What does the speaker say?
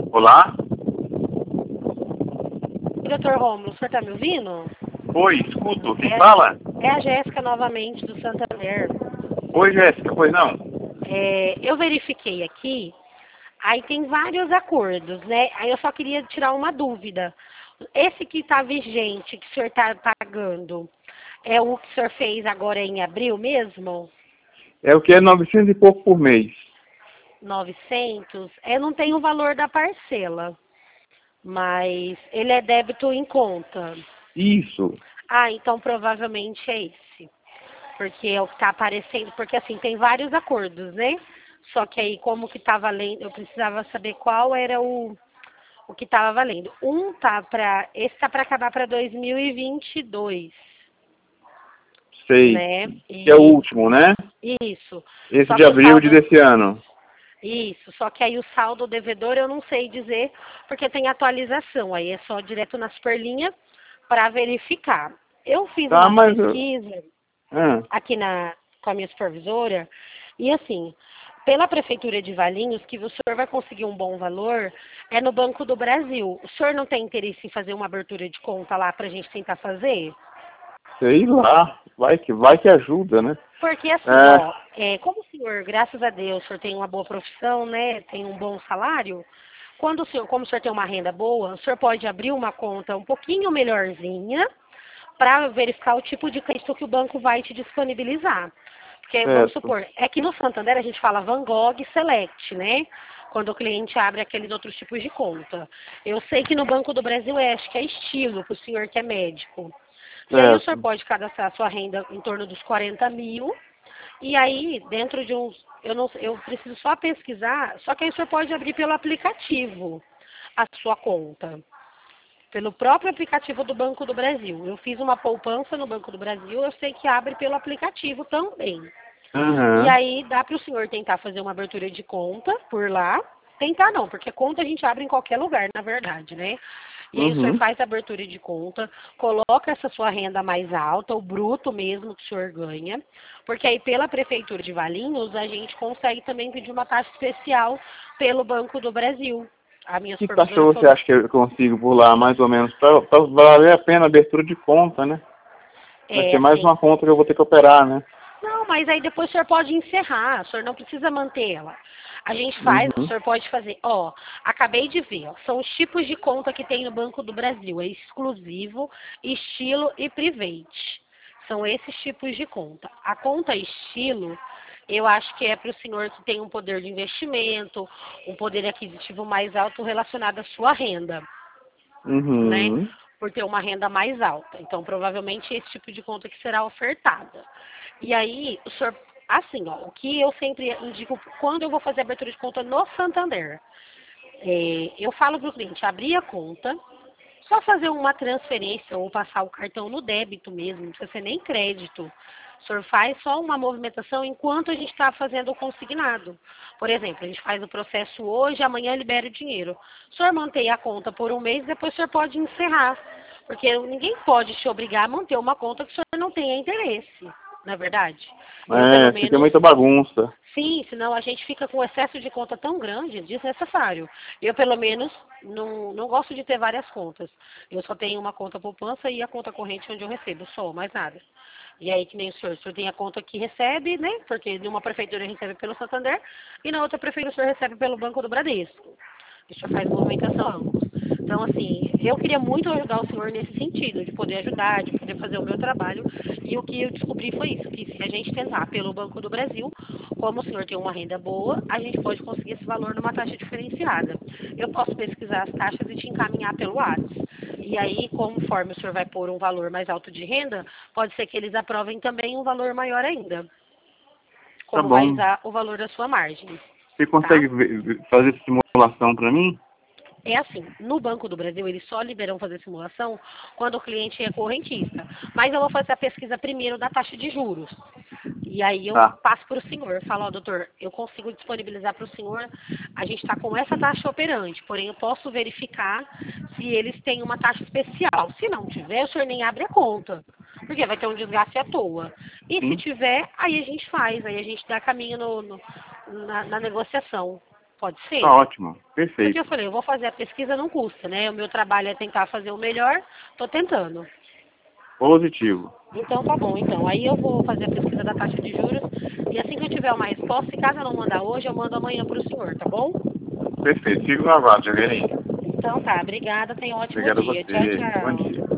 Olá? Doutor Rômulo, o senhor está me ouvindo? Oi, escuto. Quem fala? É a Jéssica novamente, do Santander. Oi, Jéssica. Pois não? Eu verifiquei aqui, aí tem vários acordos, né? Aí eu só queria tirar uma dúvida. Esse que está vigente, que o senhor está pagando, é o que o senhor fez agora em abril mesmo? É o que é 900 e pouco por mês. 900? Não tem o valor da parcela, mas ele é débito em conta. Isso. Ah, então provavelmente é esse. Porque é o que está aparecendo, porque assim, tem vários acordos, né? Só que aí, como que tá valendo, eu precisava saber qual era o que estava valendo. Esse tá para acabar para 2022, Sei. né? Que é o último, né? Isso. Esse Só de que o abril saldo, desse ano. isso, só que aí o saldo devedor eu não sei dizer, porque tem atualização, aí é só direto na superlinha para verificar. Eu fiz Tá, uma mas... pesquisa aqui com a minha supervisora, e assim, pela Prefeitura de Valinhos, que o senhor vai conseguir um bom valor, é no Banco do Brasil. O senhor não tem interesse em fazer uma abertura de conta lá para a gente tentar fazer? Sei lá. Vai que ajuda, né? Porque assim, como o senhor, graças a Deus, o senhor tem uma boa profissão, né, tem um bom salário, como o senhor tem uma renda boa, o senhor pode abrir uma conta um pouquinho melhorzinha para verificar o tipo de crédito que o banco vai te disponibilizar. Porque, vamos Certo. supor, é que no Santander a gente fala Van Gogh Select, né? Quando o cliente abre aqueles outros tipos de conta. Eu sei que no Banco do Brasil acho que é estilo, para o senhor que é médico. E aí o senhor Certo. pode cadastrar a sua renda em torno dos 40 mil. E aí, dentro de uns... Eu preciso só pesquisar, só que aí o senhor pode abrir pelo aplicativo a sua conta. Pelo próprio aplicativo do Banco do Brasil. Eu fiz uma poupança no Banco do Brasil, eu sei que abre pelo aplicativo também. E Uhum. aí dá para o senhor tentar fazer uma abertura de conta por lá. Tentar não, porque conta a gente abre em qualquer lugar, na verdade, né? E aí o senhor Uhum. faz a abertura de conta, coloca essa sua renda mais alta, o bruto mesmo que o senhor ganha, porque aí pela Prefeitura de Valinhos a gente consegue também pedir uma taxa especial pelo Banco do Brasil. A minha Que taxa supervisora você falou, acha que eu consigo por lá, mais ou menos? Pra valer a pena a abertura de conta, né? Vai ser mais assim, uma conta que eu vou ter que operar, né? não, mas aí depois o senhor pode encerrar, o senhor não precisa manter ela. A gente faz, o Uhum. senhor pode fazer, acabei de ver, são os tipos de conta que tem no Banco do Brasil, é exclusivo, estilo e private. São esses tipos de conta. A conta estilo, eu acho que é para o senhor que tem um poder de investimento, um poder aquisitivo mais alto relacionado à sua renda, né? Uhum. Por ter uma renda mais alta. Então, provavelmente, esse tipo de conta que será ofertada. E aí, o senhor, assim, o que eu sempre indico quando eu vou fazer abertura de conta no Santander, eu falo para o cliente abrir a conta, só fazer uma transferência ou passar o cartão no débito mesmo, não precisa ser nem crédito. O senhor faz só uma movimentação enquanto a gente está fazendo o consignado. Por exemplo, a gente faz o processo hoje, amanhã libera o dinheiro. O senhor mantém a conta por um mês, depois o senhor pode encerrar. Porque ninguém pode te obrigar a manter uma conta que o senhor não tenha interesse, não é verdade? Eu, pelo Fica menos, muita bagunça. sim, senão a gente fica com excesso de conta tão grande, desnecessário. Eu, pelo menos, não gosto de ter várias contas. Eu só tenho uma conta poupança e a conta corrente onde eu recebo, só, mais nada. E aí, que nem o senhor tem a conta que recebe, né? Porque numa prefeitura recebe pelo Santander e na outra prefeitura o senhor recebe pelo Banco do Bradesco. O senhor faz movimentação ambos. Então, assim, eu queria muito ajudar o senhor nesse sentido, de poder ajudar, de poder fazer o meu trabalho. E o que eu descobri foi isso, que se a gente tentar pelo Banco do Brasil, como o senhor tem uma renda boa, a gente pode conseguir esse valor numa taxa diferenciada. Eu posso pesquisar as taxas e te encaminhar pelo WhatsApp. E aí, conforme o senhor vai pôr um valor mais alto de renda, pode ser que eles aprovem também um valor maior ainda, Tá como vai bom. usar o valor da sua margem, Você tá? consegue fazer simulação para mim? É assim, no Banco do Brasil eles só liberam fazer simulação quando o cliente é correntista. Mas eu vou fazer a pesquisa primeiro da taxa de juros. E aí eu Tá. passo para o senhor, falo, doutor, eu consigo disponibilizar para o senhor, a gente está com essa taxa operante, porém eu posso verificar se eles têm uma taxa especial. Se não tiver, o senhor nem abre a conta, porque vai ter um desgaste à toa. E se Sim. tiver, aí a gente faz, aí a gente dá caminho na negociação. Pode ser? Tá ótimo, Porque perfeito. eu falei, eu vou fazer a pesquisa, não custa, né? O meu trabalho é tentar fazer o melhor, tô tentando. Positivo. Então tá bom, então. Aí eu vou fazer a pesquisa da taxa de juros e assim que eu tiver uma resposta, se caso eu não mandar hoje, eu mando amanhã para o senhor, tá bom? Perfeito. Fico no aguardo, Jaqueline. Então tá, obrigada, tenha um ótimo Obrigado a dia. Tchau, você. Bom tchau. dia.